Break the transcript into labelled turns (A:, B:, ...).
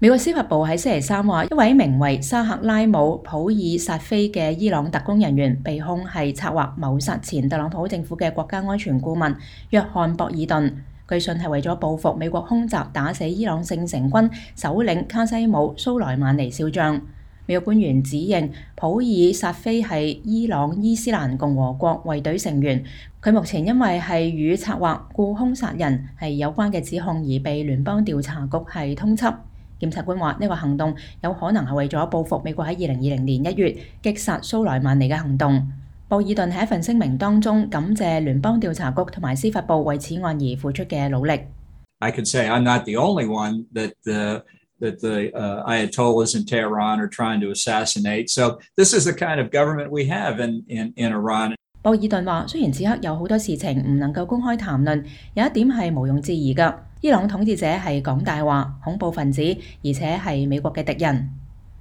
A: 美國司法部喺星期三話，一位名為沙克拉姆普爾薩菲嘅伊朗特工人員被控係策劃謀殺前特朗普政府嘅國家安全顧問約翰博爾頓。據信係為咗報復美國空襲打死伊朗聖城軍首領卡西姆蘇萊曼尼少將。美國官員指認普爾薩菲係伊朗伊斯蘭共和國衛隊成員，佢目前因為係與策劃雇兇殺人係有關嘅指控而被聯邦調查局係通緝。檢察官話呢個行動有可能係為咗報復美國喺2020年1月擊殺蘇萊曼尼嘅行動。博爾頓喺一份聲明當中感謝聯邦調查局同埋司法部為此案而付出嘅努力。
B: I could say I'm not the only one that the Ayatollahs in Tehran are trying to assassinate. So this is the kind of government we have in Iran.
A: 博爾頓話：雖然此刻有好多事情唔能夠公開談論，有一點係毋庸置疑㗎。伊朗統治者係講大話、恐怖分子，而且係美國嘅敵人。